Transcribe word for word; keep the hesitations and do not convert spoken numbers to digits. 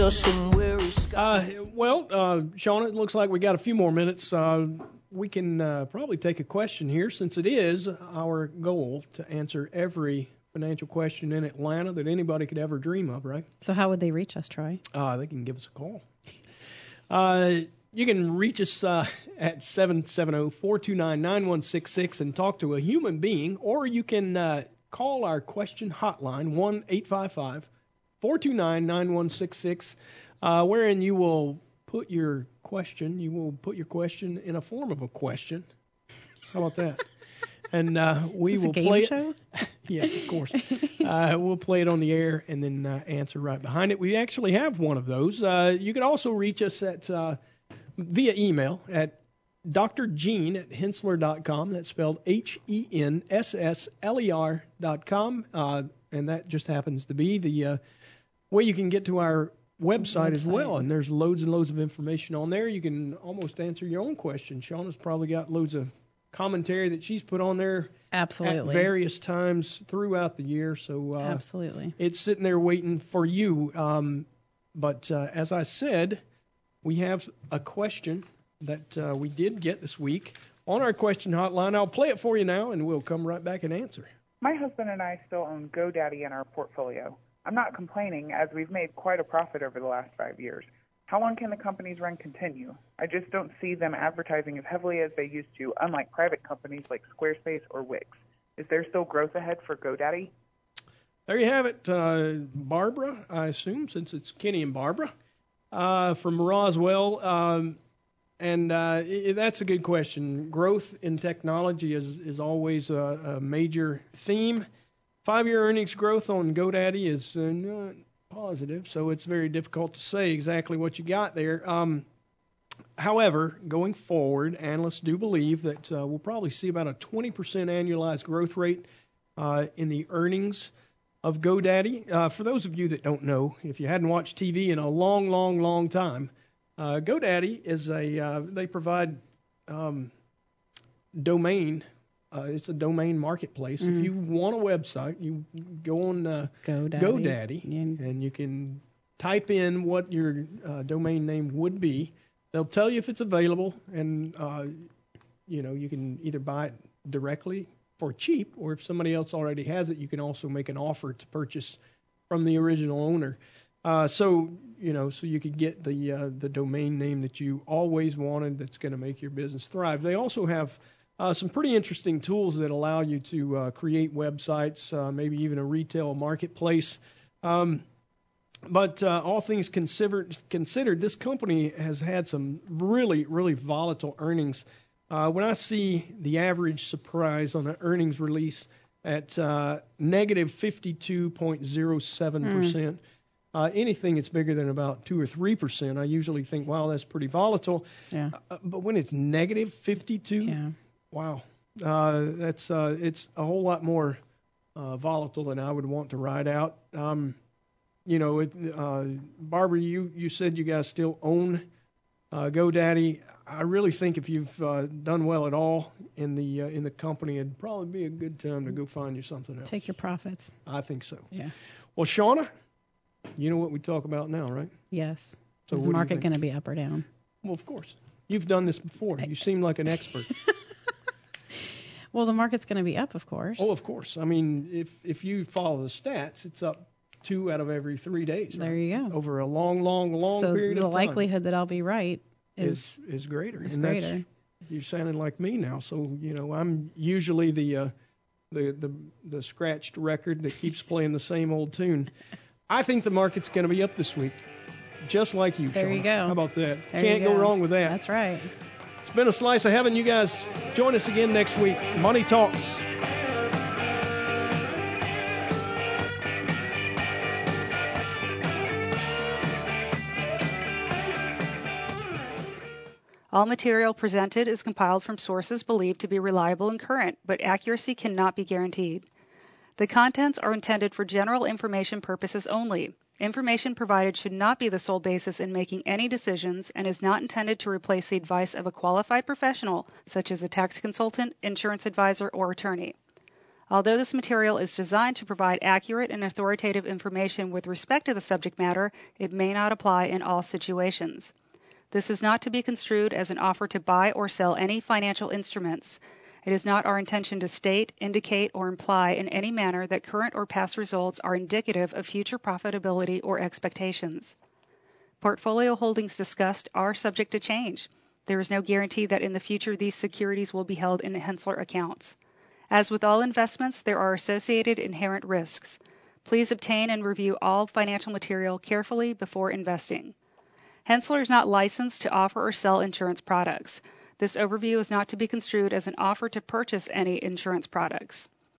just some weary skies. Uh, well, uh, Shauna, it looks like we got a few more minutes. Uh, we can uh, probably take a question here, since it is our goal to answer every financial question in Atlanta that anybody could ever dream of, right? So how would they reach us, Troy? Uh, they can give us a call. Uh, you can reach us uh, at seven seven zero, four two nine, nine one six six and talk to a human being, or you can uh, call our question hotline, one eight five five, four two nine, nine one six six, uh, wherein you will put your question, you will put your question in a form of a question. How about that? And uh, we Is this will a game play show? it. Yes, of course. Uh, we'll play it on the air and then uh, answer right behind it. We actually have one of those. Uh, you can also reach us at uh, via email at D R Gene at Hensler dot com. That's spelled H E N S S L E R dot com. Uh, and that just happens to be the uh, way you can get to our website, website as well. And there's loads and loads of information on there. You can almost answer your own question. Shauna's probably got loads of commentary that she's put on there Absolutely. at various times throughout the year. So uh, Absolutely. It's sitting there waiting for you. Um, but uh, as I said, we have a question that uh, we did get this week on our question hotline. I'll play it for you now, and we'll come right back and answer. My husband and I still own GoDaddy in our portfolio. I'm not complaining, as we've made quite a profit over the last five years. How long can the company's run continue? I just don't see them advertising as heavily as they used to, unlike private companies like Squarespace or Wix. Is there still growth ahead for GoDaddy? There you have it. Uh, Barbara, I assume, since it's Kenny and Barbara, uh, from Roswell. Um, and uh, it, that's a good question. Growth in technology is, is always a, a major theme. Five-year earnings growth on GoDaddy is uh, not positive, so it's very difficult to say exactly what you got there. Um, however, going forward, analysts do believe that uh, we'll probably see about a twenty percent annualized growth rate uh, in the earnings of GoDaddy. Uh, for those of you that don't know, if you hadn't watched T V in a long, long, long time, uh, GoDaddy is a uh, they provide um, domain. Uh, it's a domain marketplace. Mm. If you want a website, you go on uh, GoDaddy, GoDaddy yeah. and you can type in what your uh, domain name would be. They'll tell you if it's available, and uh, you know you can either buy it directly for cheap, or if somebody else already has it, you can also make an offer to purchase from the original owner. Uh, so you know, so you could get the uh, the domain name that you always wanted. That's going to make your business thrive. They also have Uh, some pretty interesting tools that allow you to uh, create websites, uh, maybe even a retail marketplace. Um, but uh, all things considered, considered, this company has had some really, really volatile earnings. Uh, when I see the average surprise on an earnings release at uh, negative fifty-two point zero seven percent, mm. uh, anything that's bigger than about two or three percent, I usually think, wow, that's pretty volatile. Yeah. Uh, but when it's negative fifty-two, yeah. Wow, uh, that's uh, it's a whole lot more uh, volatile than I would want to ride out. Um, you know, it, uh, Barbara, you, you said you guys still own uh, GoDaddy. I really think if you've uh, done well at all in the uh, in the company, it'd probably be a good time to go find you something else. Take your profits. I think so. Yeah. Well, Shauna, you know what we talk about now, right? Yes. So is the market going to be up or down? Well, of course. You've done this before. You seem like an expert. Well, the market's going to be up, of course. Oh, of course. I mean, if if you follow the stats, it's up two out of every three days. There right? you go. Over a long, long, long so period of time. So the likelihood that I'll be right is is, is greater. Is and greater. You're sounding like me now. So you know, I'm usually the uh, the the the scratched record that keeps playing the same old tune. I think the market's going to be up this week, just like you. There Shauna. you go. How about that? There Can't go. go wrong with that. That's right. It's been a slice of heaven. You guys join us again next week. Money Talks. All material presented is compiled from sources believed to be reliable and current, but accuracy cannot be guaranteed. The contents are intended for general information purposes only. Information provided should not be the sole basis in making any decisions and is not intended to replace the advice of a qualified professional, such as a tax consultant, insurance advisor, or attorney. Although this material is designed to provide accurate and authoritative information with respect to the subject matter, it may not apply in all situations. This is not to be construed as an offer to buy or sell any financial instruments. It is not our intention to state, indicate, or imply in any manner that current or past results are indicative of future profitability or expectations. Portfolio holdings discussed are subject to change. There is no guarantee that in the future these securities will be held in Henssler accounts. As with all investments, there are associated inherent risks. Please obtain and review all financial material carefully before investing. Henssler is not licensed to offer or sell insurance products. This overview is not to be construed as an offer to purchase any insurance products.